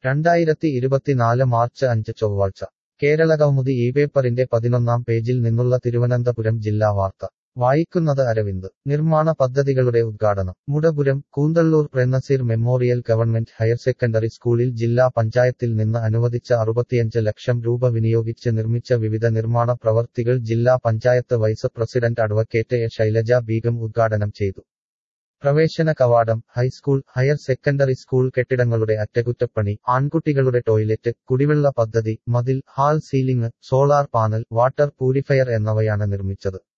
2024 March 5 ചൊവ്വാഴ്ച കേരളകൗമുദി ഈ പേപ്പറിന്റെ 11-ാം പേജിൽ നിന്നുള്ള തിരുവനന്തപുരം ജില്ലാ വാർത്ത വായിക്കുന്നത് അരവിന്ദ് നിർമ്മാണ പദ്ധതികളുടെ ഉദ്ഘാടനം Mudapuram Koonthalloor Prem Nazir memorial government higher secondary സ്കൂളിൽ ജില്ലാ പഞ്ചായത്തിൽ നിന്ന് അനുവദിച്ച 65 ലക്ഷം രൂപ വിനിയോഗിച്ച് നിർമ്മിച്ച വിവിധ നിർമ്മാണ പ്രവർത്തികൾ ജില്ലാ പഞ്ചായത്ത് vice president advocate A Shailaja Beegum ഉദ്ഘാടനം ചെയ്തു. പ്രവേശന കവാടം, ഹൈസ്കൂൾ, ഹയർ സെക്കൻഡറി സ്കൂൾ കെട്ടിടങ്ങളുടെ അറ്റകുറ്റപ്പണി, ആൺകുട്ടികളുടെ ടോയ്ലറ്റ്, കുടിവെള്ള പദ്ധതി, മതിൽ, hall ceiling, solar panel, water purifier എന്നിവയാണ് നിർമ്മിച്ചത്.